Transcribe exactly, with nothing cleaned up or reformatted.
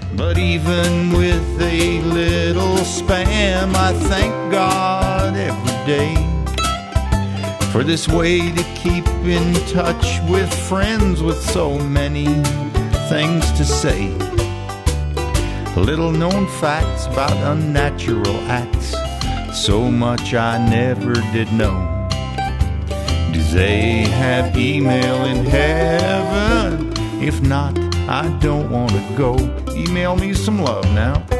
But even with a little spam, I thank God every day for this way to keep in touch with friends with so many things to say. Little known facts about unnatural acts, so much I never did know. Do they have email in heaven? If not, I don't want to go. Email me some love now.